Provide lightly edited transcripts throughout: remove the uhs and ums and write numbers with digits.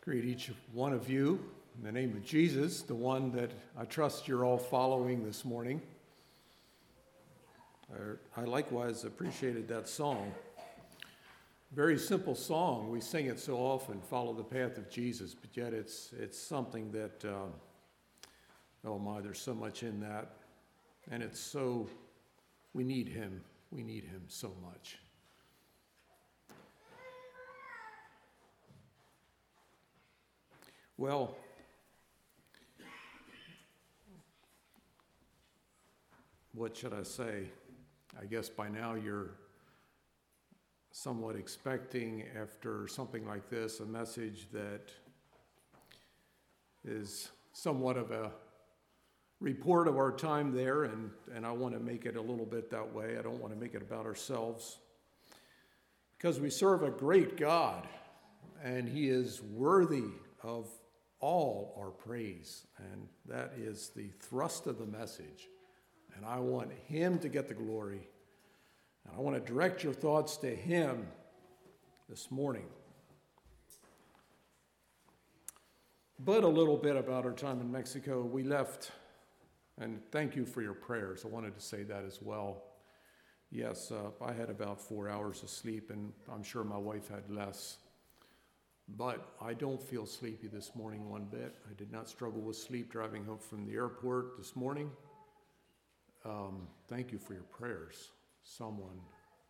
Greet each one of you in the name of Jesus, the one that I trust you're all following this morning. I likewise appreciated that song. Very simple song. We sing it so often, Follow the Path of Jesus, but yet it's something that, oh my, there's so much in that. And it's so, we need him. We need him so much. Well, what should I say? I guess by now you're somewhat expecting, after something like this, a message that is somewhat of a report of our time there, and I want to make it a little bit that way. I don't want to make it about ourselves, because we serve a great God, and he is worthy of all our praise, and that is the thrust of the message. And I want him to get the glory, and I want to direct your thoughts to him this morning. But a little bit about our time in Mexico. We left, and thank you for your prayers. I wanted to say that as well. Yes, I had about 4 hours of sleep, and I'm sure my wife had less. But I don't feel sleepy this morning one bit. I did not struggle with sleep driving home from the airport this morning. Thank you for your prayers. Someone,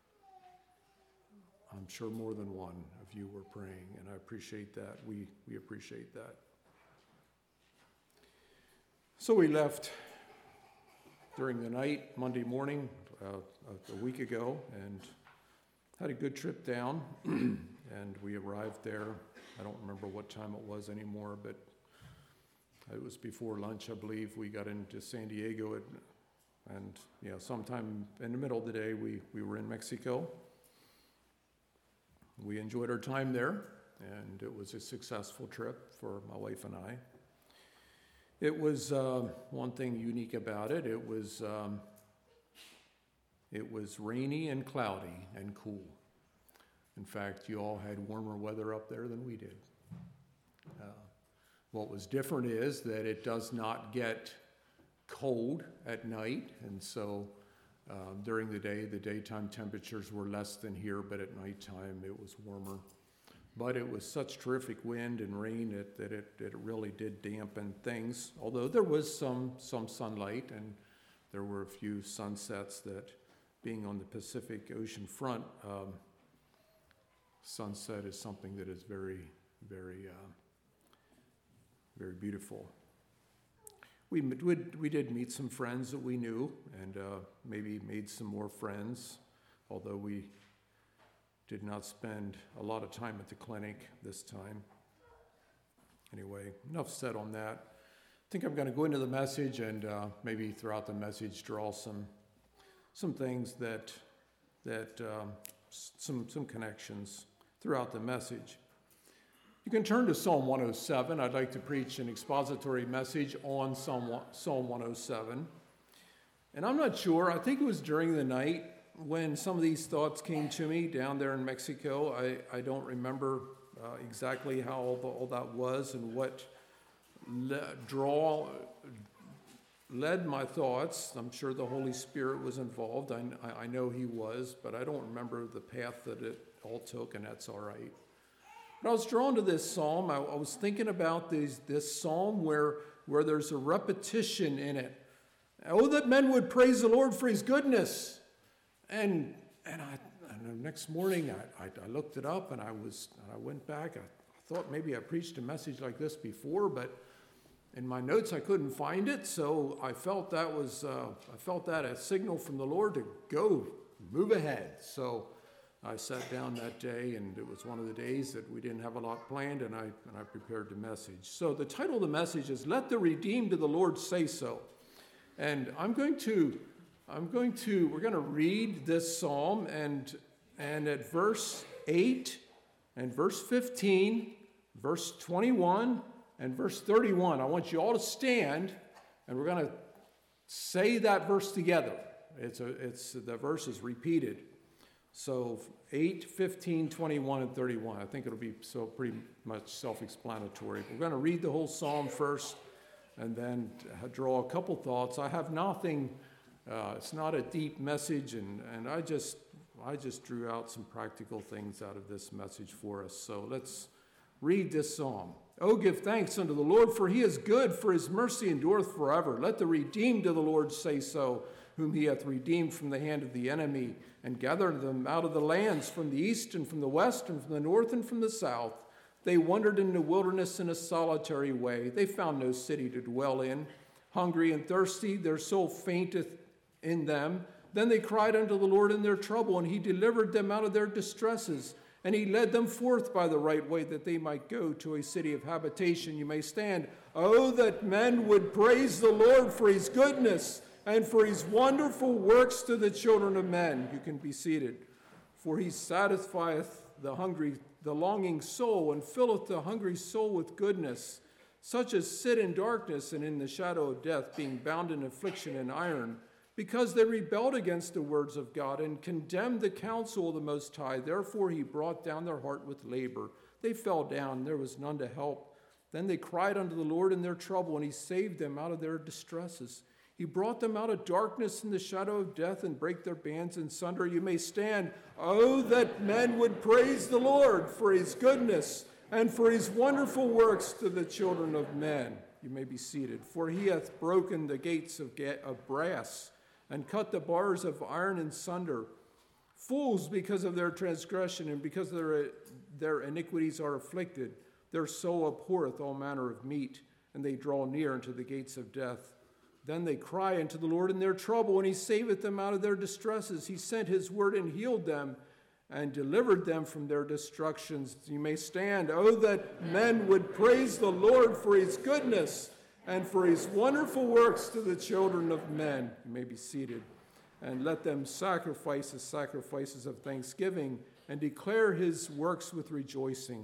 I'm sure more than one of you were praying, and I appreciate that. We appreciate that. So we left during the night, Monday morning, a week ago, and had a good trip down, and we arrived there. I don't remember what time it was anymore, but it was before lunch, I believe. We got into San Diego, and sometime in the middle of the day, we were in Mexico. We enjoyed our time there, and it was a successful trip for my wife and I. It was one thing unique about it. It was rainy and cloudy and cool. In fact, you all had warmer weather up there than we did. What was different is that it does not get cold at night, and so during the day, the daytime temperatures were less than here, but at nighttime it was warmer. But it was such terrific wind and rain that it really did dampen things, although there was some sunlight, and there were a few sunsets that, being on the Pacific Ocean front, sunset is something that is very, very, very beautiful. We did meet some friends that we knew, and maybe made some more friends, although we did not spend a lot of time at the clinic this time. Anyway, enough said on that. I think I'm going to go into the message and maybe throughout the message draw some things that some connections throughout the message. You can turn to Psalm 107. I'd like to preach an expository message on Psalm 107. And I'm not sure, I think it was during the night when some of these thoughts came to me down there in Mexico. I don't remember exactly how all that was and what led my thoughts. I'm sure the Holy Spirit was involved. I know he was, but I don't remember the path that it all took, and that's all right. But I was drawn to this psalm. I was thinking about this psalm where there's a repetition in it. Oh, that men would praise the Lord for his goodness. And the next morning I looked it up, and I went back. I thought maybe I preached a message like this before, but in my notes I couldn't find it. So I felt that a signal from the Lord to go move ahead. So I sat down that day, and it was one of the days that we didn't have a lot planned, and I prepared the message. So the title of the message is "Let the Redeemed of the Lord Say So," and we're going to read this psalm, and at verse 8 and verse 15, verse 21 and verse 31, I want you all to stand, and we're going to say that verse together. The verse is repeated. So 8, 15, 21, and 31. I think it'll be so pretty much self-explanatory. We're going to read the whole psalm first and then draw a couple thoughts. I have nothing, it's not a deep message, and I just drew out some practical things out of this message for us. So let's read this psalm. Oh, give thanks unto the Lord, for he is good, for his mercy endureth forever. Let the redeemed of the Lord say so, whom he hath redeemed from the hand of the enemy, and gathered them out of the lands, from the east and from the west and from the north and from the south. They wandered in the wilderness in a solitary way. They found no city to dwell in. Hungry and thirsty, their soul fainteth in them. Then they cried unto the Lord in their trouble, and he delivered them out of their distresses. And he led them forth by the right way, that they might go to a city of habitation. You may stand. Oh, that men would praise the Lord for his goodness and for his wonderful works to the children of men. You can be seated. For he satisfieth the longing soul, and filleth the hungry soul with goodness. Such as sit in darkness and in the shadow of death, being bound in affliction and iron, because they rebelled against the words of God, and condemned the counsel of the Most High. Therefore he brought down their heart with labor. They fell down, there was none to help. Then they cried unto the Lord in their trouble, and he saved them out of their distresses. He brought them out of darkness and the shadow of death, and brake their bands in sunder. You may stand. Oh, that men would praise the Lord for his goodness and for his wonderful works to the children of men. You may be seated. For he hath broken the gates of brass, and cut the bars of iron in sunder. Fools, because of their transgression and because their iniquities are afflicted, their soul abhorreth all manner of meat, and they draw near unto the gates of death. Then they cry unto the Lord in their trouble, and he saveth them out of their distresses. He sent his word and healed them, and delivered them from their destructions. You may stand. Oh, that men would praise the Lord for his goodness and for his wonderful works to the children of men. You may be seated. And let them sacrifice the sacrifices of thanksgiving, and declare his works with rejoicing.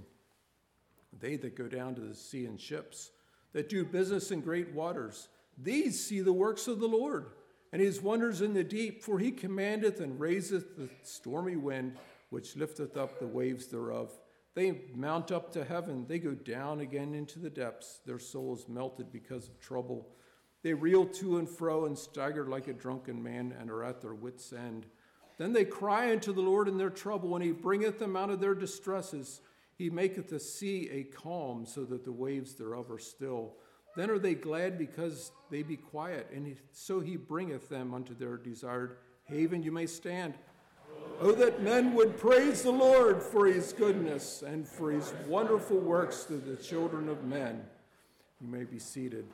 They that go down to the sea in ships, that do business in great waters, these see the works of the Lord, and his wonders in the deep. For he commandeth and raiseth the stormy wind, which lifteth up the waves thereof. They mount up to heaven. They go down again into the depths. Their soul is melted because of trouble. They reel to and fro and stagger like a drunken man, and are at their wits' end. Then they cry unto the Lord in their trouble, and he bringeth them out of their distresses. He maketh the sea a calm, so that the waves thereof are still. Then are they glad because they be quiet, and so he bringeth them unto their desired haven. You may stand. Oh, that men would praise the Lord for his goodness and for his wonderful works to the children of men. You may be seated.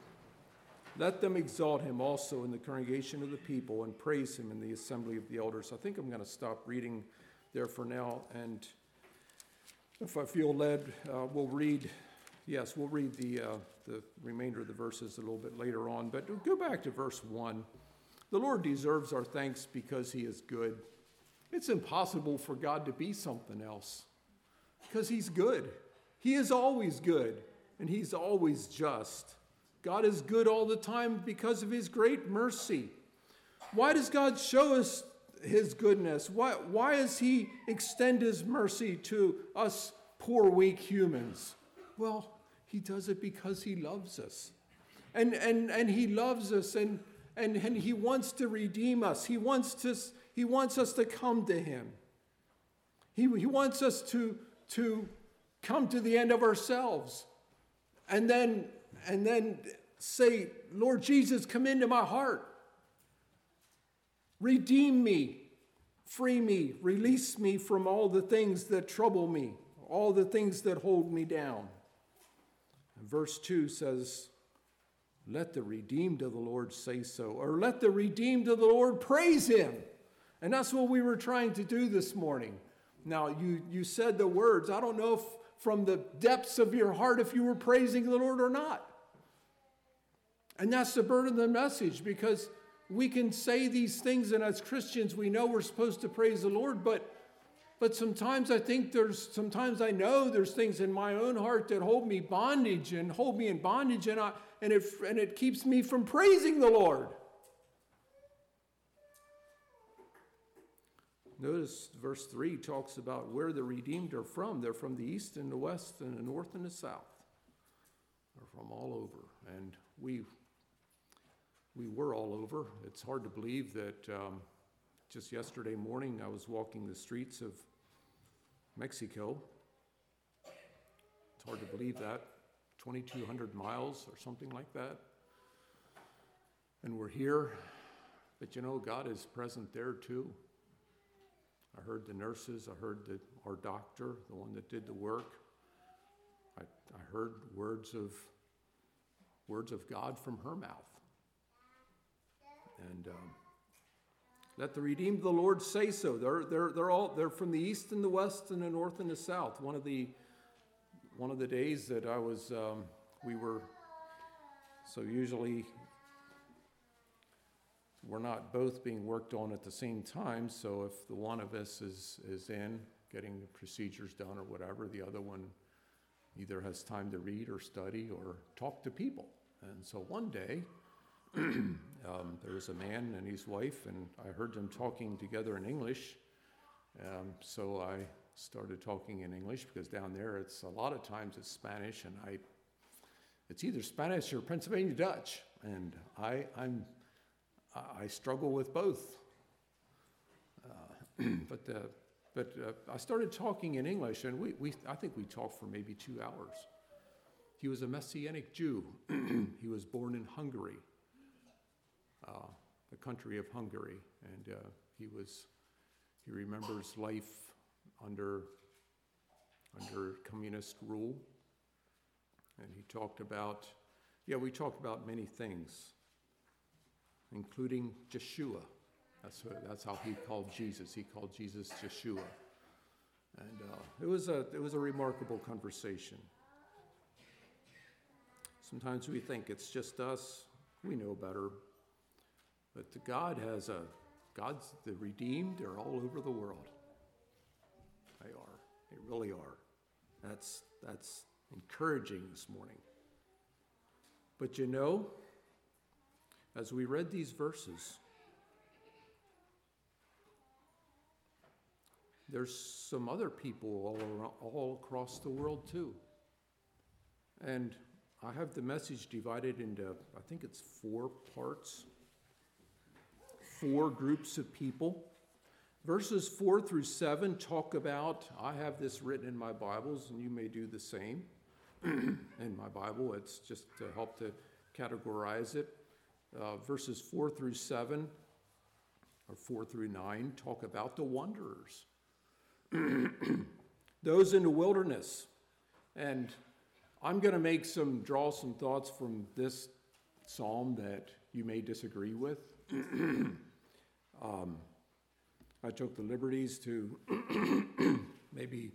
Let them exalt him also in the congregation of the people, and praise him in the assembly of the elders. I think I'm going to stop reading there for now, and if I feel led, we'll read the remainder of the verses a little bit later on. But go back to verse 1. The Lord deserves our thanks because he is good. It's impossible for God to be something else because he's good. He is always good, and he's always just. God is good all the time because of his great mercy. Why does God show us his goodness? Why does he extend his mercy to us poor, weak humans? Well, he does it because he loves us. And he loves us, and he wants to redeem us. He wants us to come to him. He wants us to come to the end of ourselves. And then say, Lord Jesus, come into my heart. Redeem me, free me, release me from all the things that trouble me, all the things that hold me down. And verse 2 says, let the redeemed of the Lord say so, or let the redeemed of the Lord praise him. And that's what we were trying to do this morning. Now, you said the words. I don't know if from the depths of your heart if you were praising the Lord or not. And that's the burden of the message, because we can say these things, and as Christians we know we're supposed to praise the Lord, but sometimes I know there's things in my own heart that hold me in bondage, and it keeps me from praising the Lord. Notice verse 3 talks about where the redeemed are from. They're from the east and the west and the north and the south. They're from all over. And we were all over. It's hard to believe that just yesterday morning I was walking the streets of Mexico. It's hard to believe that. 2,200 miles or something like that. And we're here. But you know, God is present there too. I heard the nurses, I heard our doctor, the one that did the work. I heard words of God from her mouth. And let the redeemed of the Lord say so. They're from the east and the west and the north and the south. One of the days that I was we were so usually we're not both being worked on at the same time, so if the one of us is in getting the procedures done or whatever, the other one either has time to read or study or talk to people. And so one day, there was a man and his wife, and I heard them talking together in English. So I started talking in English because down there it's a lot of times it's Spanish, and it's either Spanish or Pennsylvania Dutch, and I struggle with both. But I started talking in English, and I think we talked for maybe 2 hours. He was a Messianic Jew. He was born in Hungary, the country of Hungary, and he remembers life under communist rule. And he talked about, we talked about many things, including Yeshua. That's how he called Jesus. He called Jesus Yeshua. And it was a remarkable conversation. Sometimes we think it's just us. We know better. But God's the redeemed are all over the world. They are. They really are. That's encouraging this morning. But you know, as we read these verses, there's some other people all across the world too. And I have the message divided into, I think it's 4 parts, 4 groups of people. Verses 4 through 7 talk about, I have this written in my Bibles, and you may do the same. In my Bible, it's just to help to categorize it. Verses 4 through 7, or 4 through 9, talk about the wanderers. Those in the wilderness. And I'm going to draw some thoughts from this psalm that you may disagree with. I took the liberties to maybe,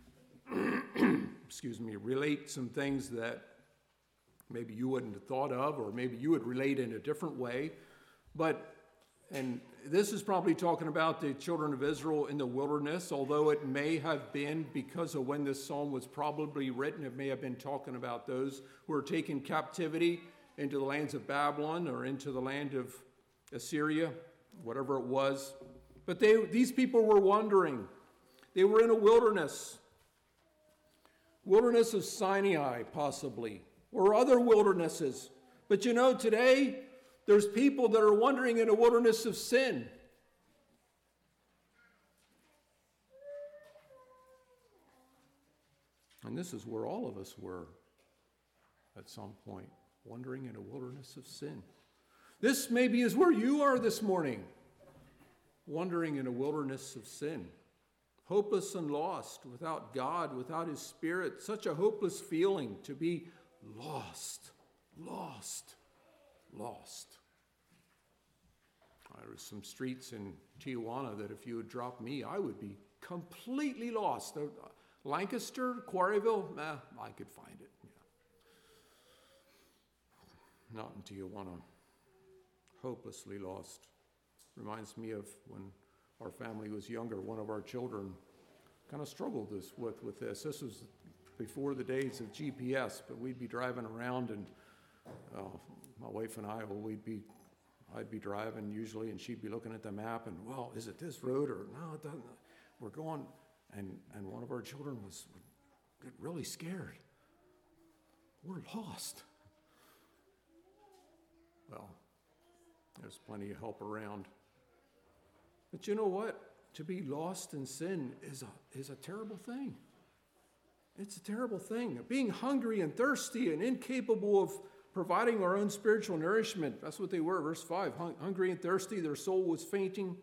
relate some things that maybe you wouldn't have thought of, or maybe you would relate in a different way. And this is probably talking about the children of Israel in the wilderness, although it may have been, because of when this psalm was probably written, it may have been talking about those who were taken captivity into the lands of Babylon or into the land of Assyria, whatever it was. But these people were wandering. They were in a wilderness of Sinai, possibly, or other wildernesses. But you know, today, there's people that are wandering in a wilderness of sin. And this is where all of us were at some point, wandering in a wilderness of sin. This maybe is where you are this morning, wandering in a wilderness of sin. Hopeless and lost, without God, without His Spirit. Such a hopeless feeling to be lost. There were some streets in Tijuana that if you would drop me, I would be completely lost. Lancaster, Quarryville, I could find it. Yeah. Not in Tijuana. Hopelessly lost. Reminds me of when our family was younger. One of our children kind of struggled with this. This was before the days of GPS, but we'd be driving around, and my wife and I, we'd be, I'd be driving usually, and she'd be looking at the map, and, well, is it this road, or no, it doesn't. We're going, and one of our children would get really scared. We're lost. Well, there's plenty of help around. But you know what? To be lost in sin is a terrible thing. It's a terrible thing. Being hungry and thirsty and incapable of providing our own spiritual nourishment. That's what they were, verse 5. Hungry and thirsty, their soul was fainting.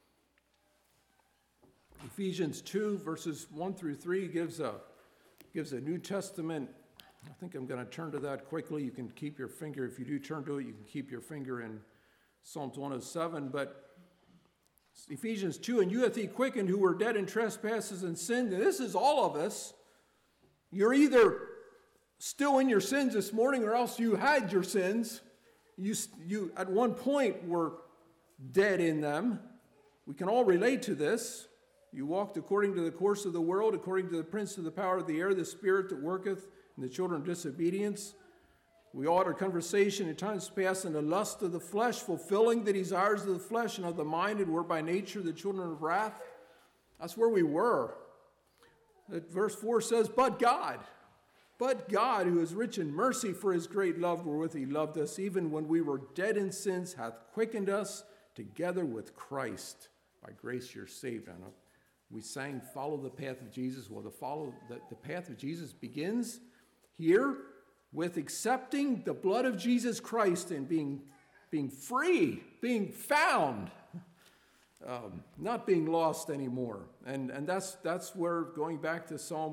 Ephesians 2, verses 1 through 3 gives a New Testament. I think I'm going to turn to that quickly. You can keep your finger, if you do turn to it, you can keep your finger in Psalms 107. But Ephesians 2, and you hath he quickened who were dead in trespasses and sin. And this is all of us. You're either still in your sins this morning, or else you had your sins. You at one point were dead in them. We can all relate to this. You walked according to the course of the world, according to the prince of the power of the air, the spirit that worketh in the children of disobedience. We all had our conversation in times past in the lust of the flesh, fulfilling the desires of the flesh and of the mind, and were by nature the children of wrath. That's where we were. Verse 4 says, but God, who is rich in mercy for his great love wherewith he loved us, even when we were dead in sins, hath quickened us together with Christ. By grace you're saved. I know we sang, follow the path of Jesus. Well, the path of Jesus begins here with accepting the blood of Jesus Christ and being free, being found. Not being lost anymore. And that's where, going back to Psalm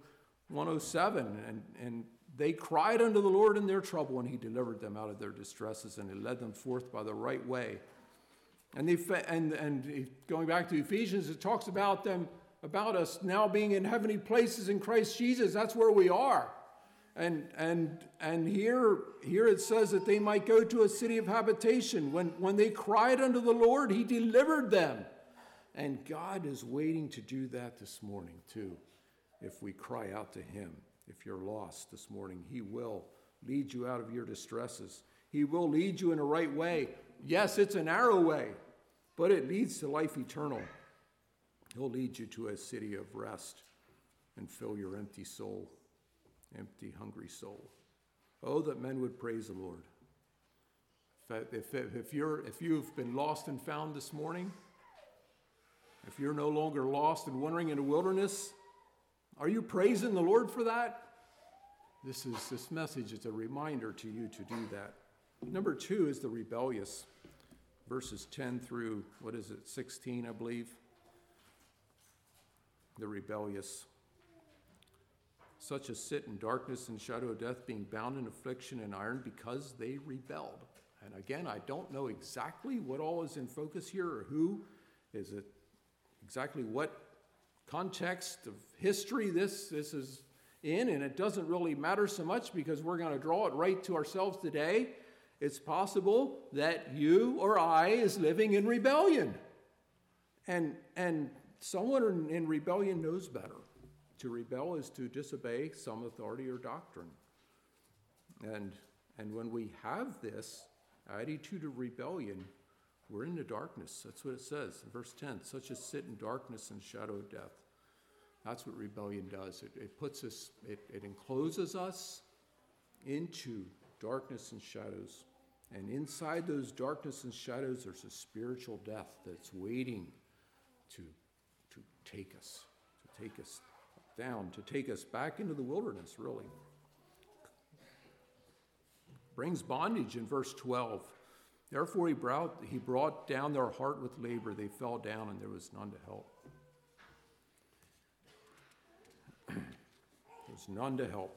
107, and they cried unto the Lord in their trouble, and he delivered them out of their distresses, and he led them forth by the right way. And going back to Ephesians, it talks about us now being in heavenly places in Christ Jesus. That's where we are. And here it says that they might go to a city of habitation. When they cried unto the Lord, he delivered them. And God is waiting to do that this morning too. If we cry out to him, if you're lost this morning, he will lead you out of your distresses. He will lead you in the right way. Yes, it's a narrow way, but it leads to life eternal. He'll lead you to a city of rest and fill your empty soul. Empty, hungry soul. Oh, that men would praise the Lord. If you've been lost and found this morning, if you're no longer lost and wandering in the wilderness, are you praising the Lord for that? This message is a reminder to you to do that. Number 2 is the rebellious. Verses 10 through, 16, I believe. The rebellious. Such as sit in darkness and shadow of death, being bound in affliction and iron, because they rebelled. And again, I don't know exactly what all is in focus here, or who. Is it exactly what context of history this is in? And it doesn't really matter so much, because we're going to draw it right to ourselves today. It's possible that you or I is living in rebellion. And someone in rebellion knows better. To rebel is to disobey some authority or doctrine. And when we have this attitude of rebellion, we're in the darkness. That's what it says in verse 10. Such as sit in darkness and shadow of death. That's what rebellion does. It puts us, it encloses us into darkness and shadows. And inside those darkness and shadows, there's a spiritual death that's waiting to take us down, to take us back into the wilderness, really. Brings bondage in verse 12. Therefore he brought down their heart with labor. They fell down, and there was none to help. There's none to help.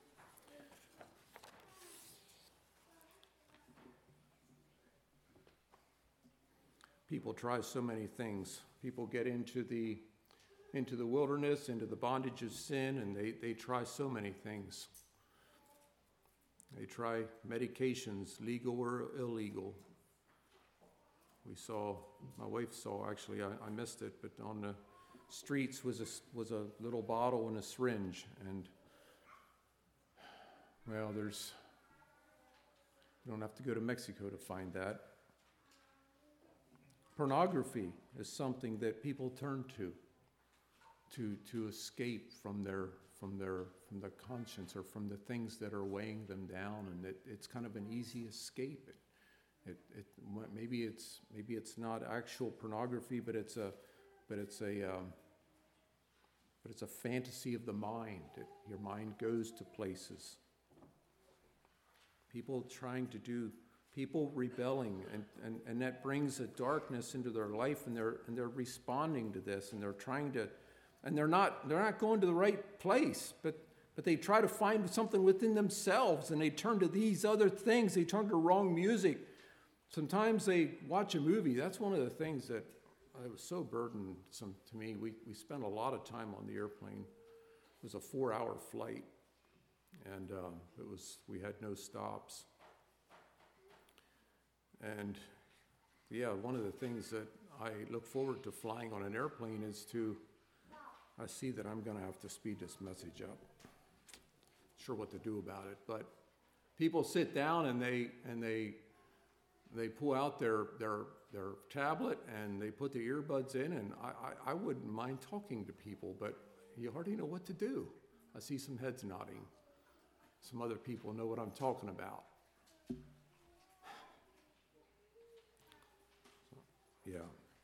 People try so many things. People get into the wilderness, into the bondage of sin, and they try so many things. They try medications, legal or illegal. My wife saw, actually, I missed it, but on the streets was a little bottle and a syringe, and, well, you don't have to go to Mexico to find that. Pornography is something that people turn to escape from their conscience or from the things that are weighing them down, and it's kind of an easy escape. Maybe it's not actual pornography, but it's a fantasy of the mind. Your mind goes to places. People rebelling, and that brings a darkness into their life, and they're responding to this, and they're not going to the right place, but they try to find something within themselves, and they turn to these other things. They turn to wrong music. Sometimes they watch a movie. That's one of the things that was so burdensome to me. We spent a lot of time on the airplane. It was a 4-hour flight, and we had no stops. And yeah, one of the things that I look forward to flying on an airplane is I see that I'm going to have to speed this message up. Not sure what to do about it, but people sit down and they pull out their tablet and they put the earbuds in, and I wouldn't mind talking to people, but you hardly know what to do. I see some heads nodding. Some other people know what I'm talking about. Yeah.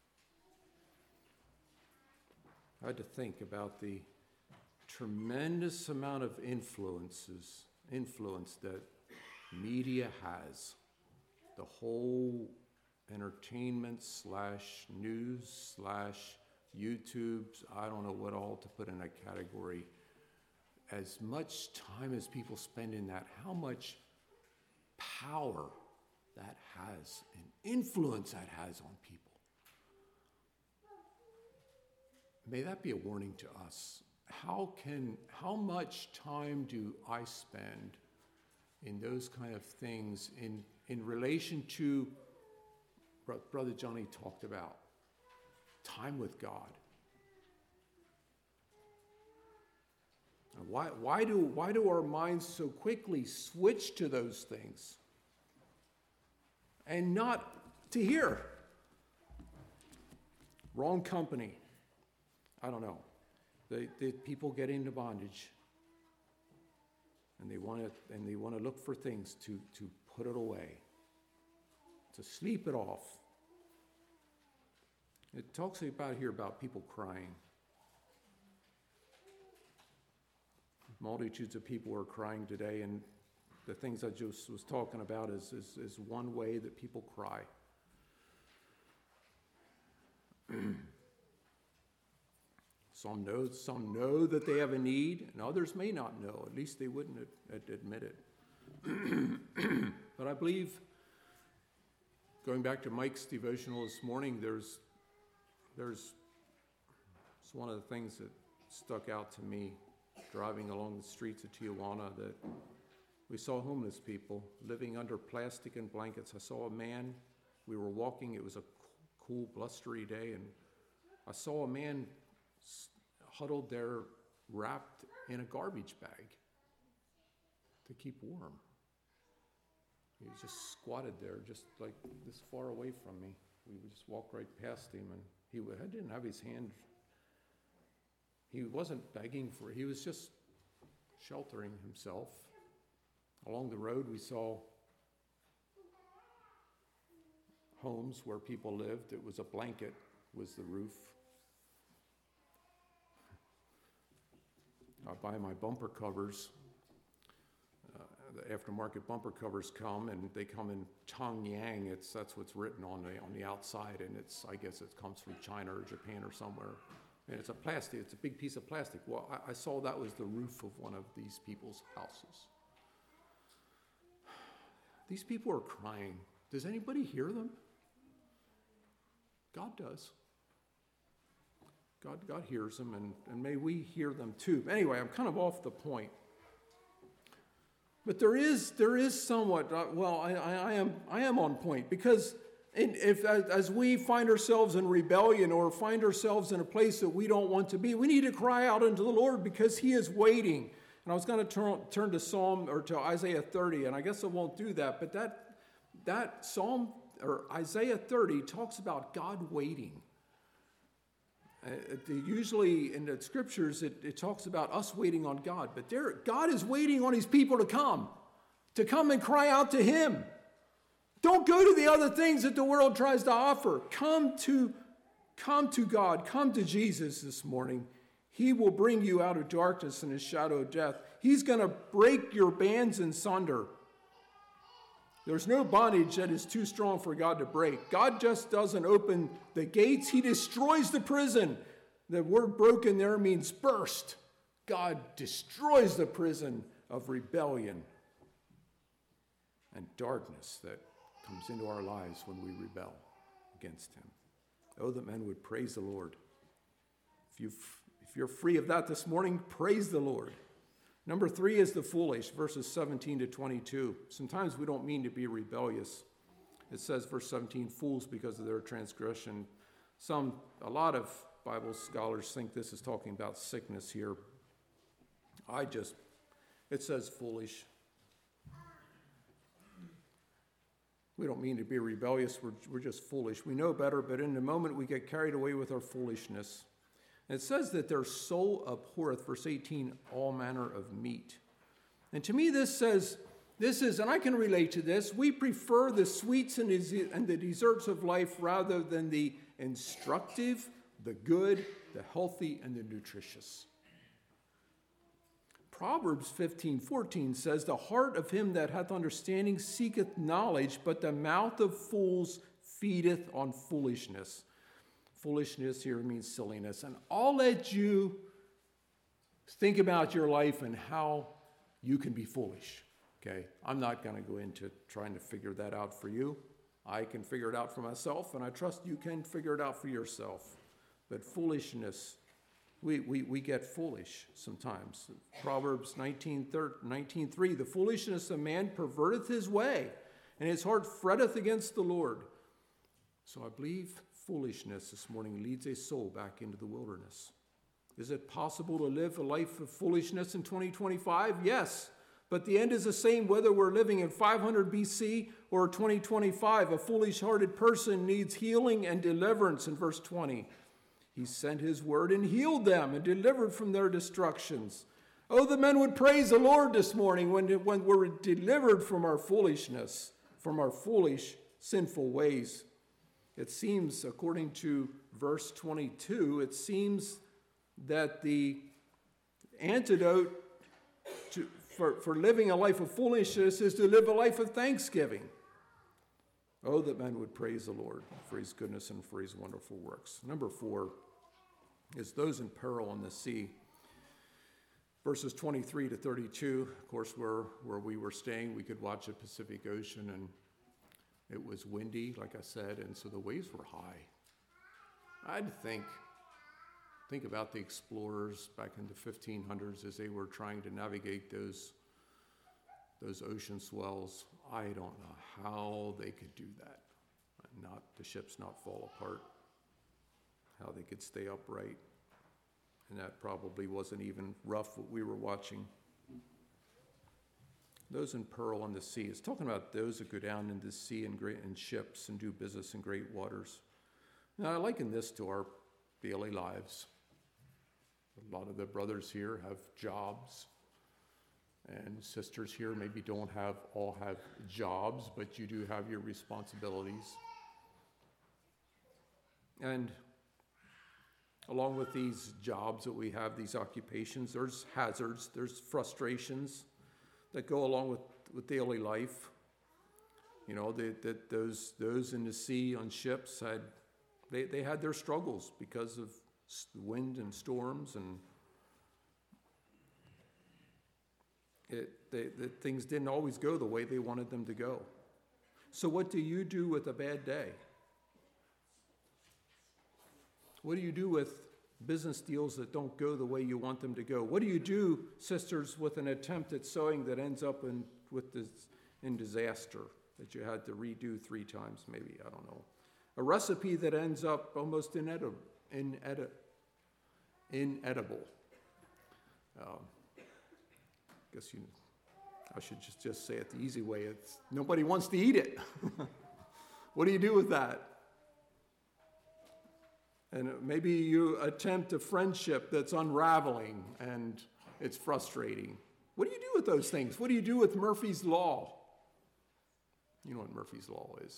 I had to think about the tremendous amount of influence that media has. The whole entertainment / news / YouTube's, I don't know what all to put in a category. As much time as people spend in that, how much power that has and influence that has on people. May that be a warning to us. How much time do I spend in those kind of things in relation to what Brother Johnny talked about? Time with God. And why do our minds so quickly switch to those things and not to here? Wrong company. I don't know. The people get into bondage, and they want to look for things to put it away, to sleep it off. It talks about here about people crying. Multitudes of people are crying today, and the things I just was talking about is one way that people cry. Some know that they have a need, and others may not know. At least they wouldn't admit it. But I believe, going back to Mike's devotional this morning, it's one of the things that stuck out to me driving along the streets of Tijuana, that we saw homeless people living under plastic and blankets. I saw a man, we were walking, it was a cool, blustery day, and I saw a man huddled there, wrapped in a garbage bag to keep warm. He was just squatted there, just like this far away from me. We would just walk right past him, and he didn't have his hand. He wasn't begging for it. He was just sheltering himself. Along the road, we saw homes where people lived. It was a blanket, was the roof. I buy my bumper covers. The aftermarket bumper covers come, and they come in Changyang. That's what's written on the outside, and I guess it comes from China or Japan or somewhere. And it's a big piece of plastic. Well, I saw that was the roof of one of these people's houses. These people are crying. Does anybody hear them? God does. God hears them, and may we hear them too. Anyway, I'm kind of off the point. But there is somewhat, I am on point, because as we find ourselves in rebellion or find ourselves in a place that we don't want to be, we need to cry out unto the Lord, because He is waiting. And I was going to turn to to Isaiah 30, and I guess I won't do that, but that Psalm or Isaiah 30 talks about God waiting. Usually in the scriptures, it talks about us waiting on God. But God is waiting on his people to come and cry out to him. Don't go to the other things that the world tries to offer. Come to God. Come to Jesus this morning. He will bring you out of darkness and the shadow of death. He's going to break your bands in sunder. There's no bondage that is too strong for God to break. God just doesn't open the gates. He destroys the prison. The word broken there means burst. God destroys the prison of rebellion and darkness that comes into our lives when we rebel against him. Oh, that men would praise the Lord. If you're free of that this morning, praise the Lord. Number 3 is the foolish, verses 17 to 22. Sometimes we don't mean to be rebellious. It says, verse 17, fools because of their transgression. A lot of Bible scholars think this is talking about sickness here. It says foolish. We don't mean to be rebellious. We're just foolish. We know better, but in the moment we get carried away with our foolishness. And it says that their soul abhorreth, verse 18, all manner of meat. And to me this says, and I can relate to this, we prefer the sweets and the desserts of life rather than the instructive, the good, the healthy, and the nutritious. Proverbs 15:14 says, the heart of him that hath understanding seeketh knowledge, but the mouth of fools feedeth on foolishness. Foolishness here means silliness. And I'll let you think about your life and how you can be foolish. Okay? I'm not going to go into trying to figure that out for you. I can figure it out for myself, and I trust you can figure it out for yourself. But foolishness, we get foolish sometimes. Proverbs 19:3, the foolishness of man perverteth his way, and his heart fretteth against the Lord. So I believe foolishness this morning leads a soul back into the wilderness. Is it possible to live a life of foolishness in 2025? Yes, but the end is the same whether we're living in 500 BC or 2025. A foolish-hearted person needs healing and deliverance in verse 20. He sent his word and healed them and delivered from their destructions. Oh, the men would praise the Lord this morning when we're delivered from our foolishness, from our foolish, sinful ways. It seems, according to verse 22, it seems that the antidote for living a life of foolishness is to live a life of thanksgiving. Oh, that men would praise the Lord for his goodness and for his wonderful works. Number 4 is those in peril on the sea. Verses 23 to 32, of course, where we were staying, we could watch the Pacific Ocean, and it was windy, like I said, and so the waves were high. I'd think about the explorers back in the 1500s as they were trying to navigate those ocean swells. I don't know how they could do that, the ships not fall apart, how they could stay upright. And that probably wasn't even rough what we were watching. Those in peril on the sea. It's talking about those that go down into the sea in ships and do business in great waters. Now, I liken this to our daily lives. A lot of the brothers here have jobs, and sisters here maybe don't all have jobs, but you do have your responsibilities. And along with these jobs that we have, these occupations, there's hazards, there's frustrations that go along with daily life. You know, those in the sea on ships they had their struggles because of wind and storms, and things didn't always go the way they wanted them to go. So what do you do with a bad day? What do you do with business deals that don't go the way you want them to go? What do you do, sisters, with an attempt at sewing that ends up in disaster that you had to redo 3 times, maybe? I don't know. A recipe that ends up almost inedible. I should just say it the easy way. Nobody wants to eat it. What do you do with that? And maybe you attempt a friendship that's unraveling and it's frustrating. What do you do with those things? What do you do with Murphy's Law? You know what Murphy's Law is.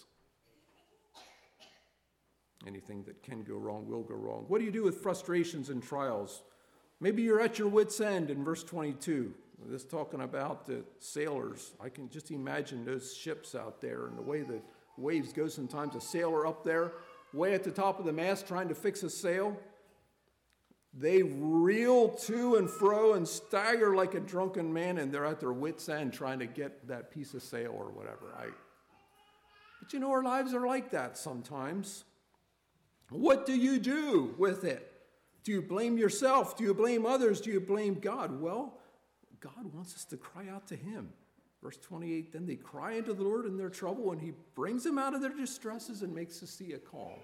Anything that can go wrong will go wrong. What do you do with frustrations and trials? Maybe you're at your wit's end in verse 22. This talking about the sailors. I can just imagine those ships out there and the way the waves go sometimes. A sailor up there, way at the top of the mast trying to fix a sail. They reel to and fro and stagger like a drunken man, and they're at their wit's end trying to get that piece of sail or whatever. But you know, our lives are like that sometimes. What do you do with it? Do you blame yourself? Do you blame others? Do you blame God? Well, God wants us to cry out to him. Verse 28, then they cry unto the Lord in their trouble, and he brings them out of their distresses and makes the sea a calm.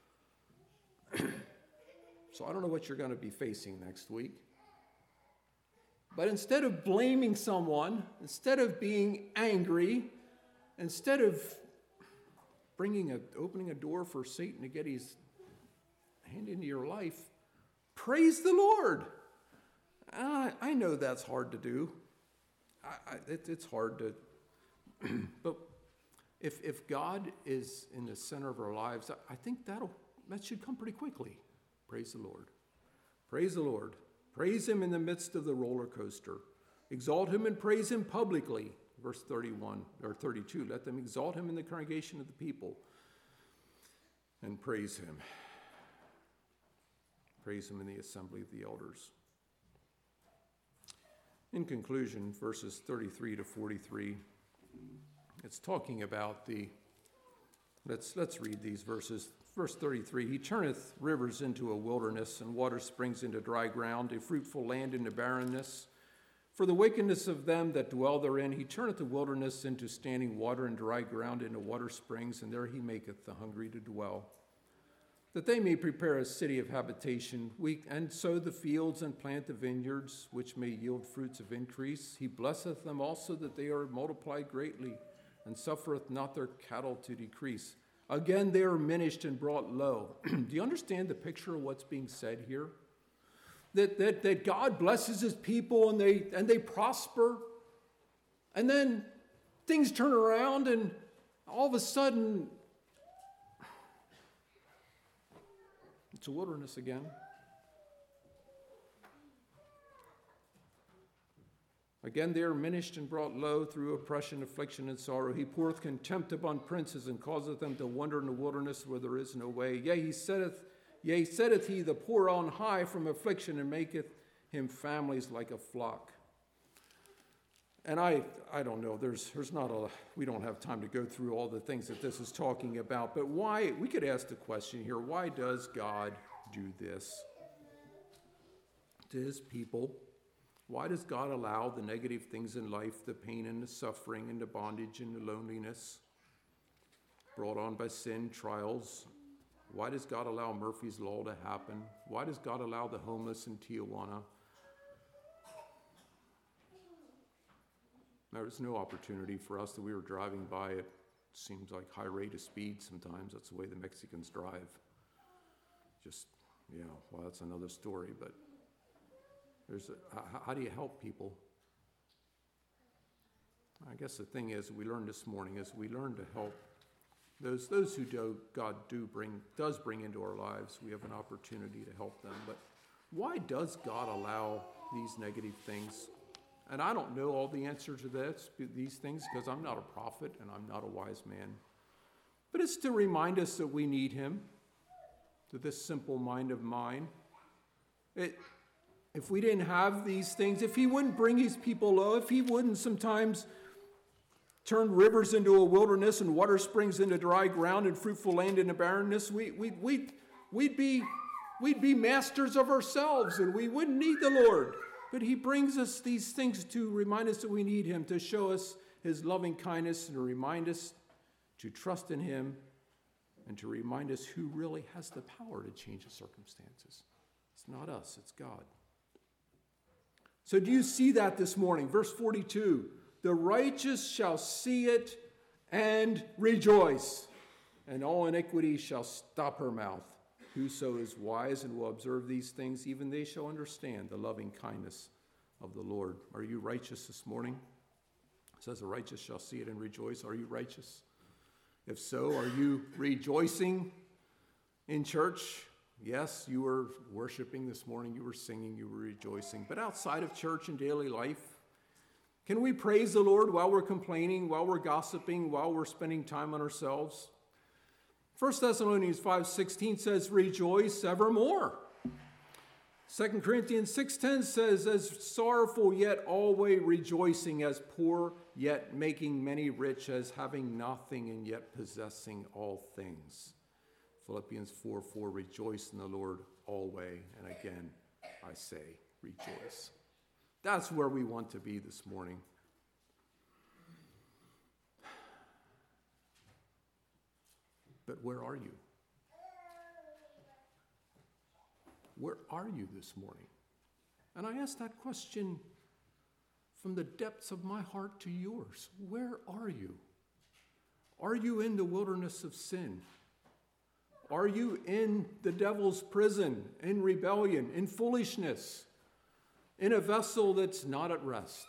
So I don't know what you're going to be facing next week. But instead of blaming someone, instead of being angry, instead of opening a door for Satan to get his hand into your life, praise the Lord. I know that's hard to do. It's hard to, but if God is in the center of our lives, I think that should come pretty quickly. Praise the Lord. Praise the Lord. Praise him in the midst of the roller coaster. Exalt him and praise him publicly. Verse 31 or 32. Let them exalt him in the congregation of the people and praise him. Praise him in the assembly of the elders. In conclusion, verses 33 to 43, it's talking about let's read these verses. Verse 33, he turneth rivers into a wilderness and water springs into dry ground, a fruitful land into barrenness. For the wickedness of them that dwell therein, he turneth the wilderness into standing water and dry ground into water springs, and there he maketh the hungry to dwell. That they may prepare a city of habitation, and sow the fields and plant the vineyards, which may yield fruits of increase. He blesseth them also that they are multiplied greatly, and suffereth not their cattle to decrease. Again, they are minished and brought low. Do you understand the picture of what's being said here? That God blesses his people and they prosper, and then things turn around, and all of a sudden, it's a wilderness again. Again, they are minished and brought low through oppression, affliction, and sorrow. He poureth contempt upon princes and causeth them to wander in the wilderness where there is no way. Yea, setteth he the poor on high from affliction and maketh him families like a flock. And I don't know, we don't have time to go through all the things that this is talking about, but why, we could ask the question here, why does God do this to his people? Why does God allow the negative things in life, the pain and the suffering and the bondage and the loneliness brought on by sin, trials? Why does God allow Murphy's Law to happen? Why does God allow the homeless in Tijuana? There was no opportunity for us that we were driving by. It seems like high rate of speed sometimes. That's the way the Mexicans drive. Well, that's another story, but how do you help people? I guess the thing is, we learned this morning is we learn to help those who God does bring into our lives. We have an opportunity to help them. But why does God allow these negative things? And I don't know all the answer to these things because I'm not a prophet and I'm not a wise man. But it's to remind us that we need him, to this simple mind of mine. If we didn't have these things, if he wouldn't bring his people low, if he wouldn't sometimes turn rivers into a wilderness and water springs into dry ground and fruitful land into barrenness, we'd be masters of ourselves and we wouldn't need the Lord. But he brings us these things to remind us that we need him, to show us his loving kindness and to remind us to trust in him and to remind us who really has the power to change the circumstances. It's not us, it's God. So do you see that this morning? Verse 42, the righteous shall see it and rejoice. and all iniquity shall stop her mouth. Whoso is wise and will observe these things, even they shall understand the loving kindness of the Lord. Are you righteous this morning? It says the righteous shall see it and rejoice. Are you righteous? If so, are you rejoicing in church? Yes, you were worshiping this morning, you were singing, you were rejoicing. But outside of church and daily life, can we praise the Lord while we're complaining, while we're gossiping, while we're spending time on ourselves? 1 Thessalonians 5:16 says, rejoice evermore. 2 Corinthians 6:10 says, as sorrowful yet always rejoicing, as poor yet making many rich, as having nothing and yet possessing all things. Philippians 4:4, rejoice in the Lord always. And again, I say, rejoice. That's where we want to be this morning. But where are you? Where are you this morning? And I ask that question from the depths of my heart to yours. Where are you? Are you in the wilderness of sin? Are you in the devil's prison, in rebellion, in foolishness, in a vessel that's not at rest?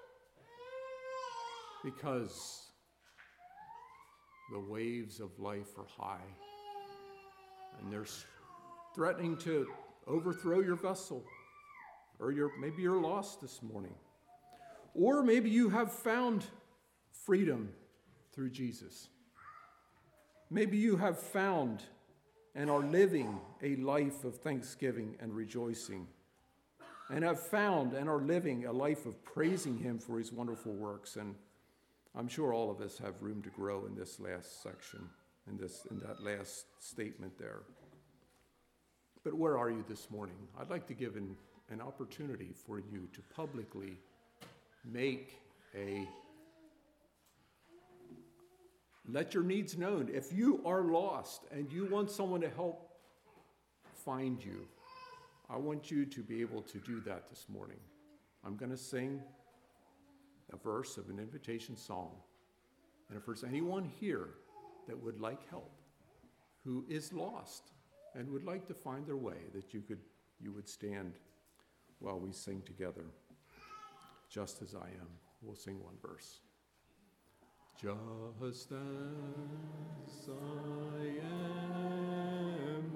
Because the waves of life are high, and they're threatening to overthrow your vessel. Or maybe you're lost this morning. Or maybe you have found freedom through Jesus. Maybe you have found and are living a life of thanksgiving and rejoicing, and have found and are living a life of praising him for his wonderful works. And I'm sure all of us have room to grow in this last section, in that last statement there. But where are you this morning? I'd like to give an opportunity for you to publicly let your needs known. If you are lost and you want someone to help find you, I want you to be able to do that this morning. I'm going to sing a verse of an invitation song. And if there's anyone here that would like help, who is lost and would like to find their way, that you would stand while we sing together. Just as I am. We'll sing one verse. Just as I am,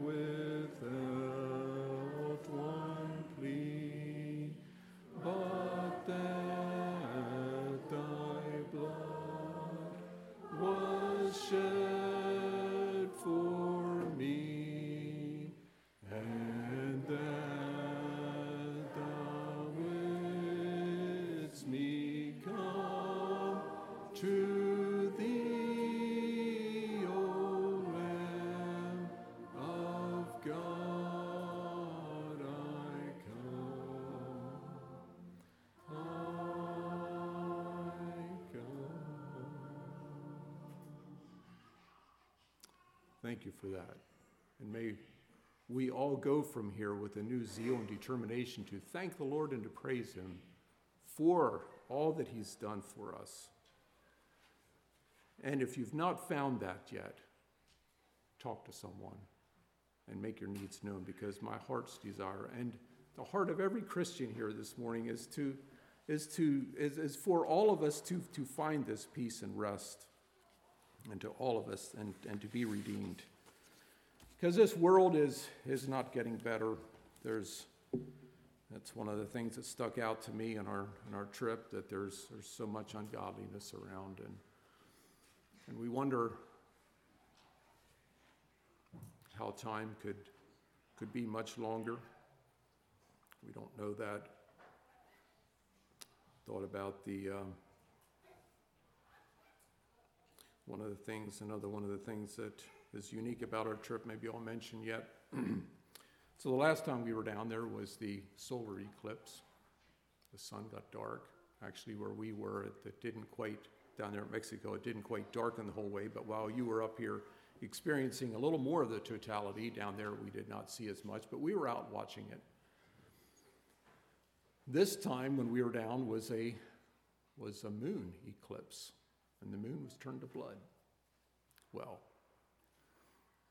without one plea, but that thy blood was shed for me, and that thou wouldst me come to thee, O Lamb of God, I come. Thank you for that. And may we all go from here with a new zeal and determination to thank the Lord and to praise him for all that he's done for us. And if you've not found that yet, talk to someone and make your needs known, because my heart's desire and the heart of every Christian here this morning is for all of us to find this peace and rest, and to all of us and to be redeemed. Because this world is not getting better. That's one of the things that stuck out to me in our trip, that there's so much ungodliness around, and we wonder how time could be much longer. We don't know that. Thought about another one of the things that is unique about our trip, maybe I'll mention yet. So the last time we were down there was the solar eclipse. The sun got dark. Actually, where we were, it didn't quite, down there in Mexico, it didn't quite darken the whole way, but while you were up here experiencing a little more of the totality, down there we did not see as much, but we were out watching it. This time when we were down was a moon eclipse, and the moon was turned to blood. Well,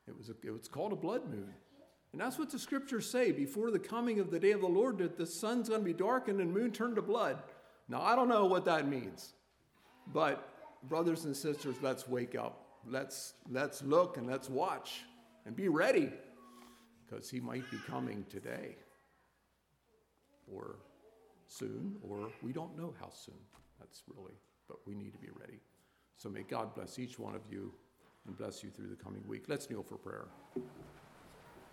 It was called a blood moon. And that's what the scriptures say. Before the coming of the day of the Lord, that the sun's going to be darkened and the moon turned to blood. Now, I don't know what that means. But brothers and sisters, let's wake up. Let's look and let's watch and be ready, because he might be coming today or soon, or we don't know how soon. But we need to be ready. So may God bless each one of you and bless you through the coming week. Let's kneel for prayer.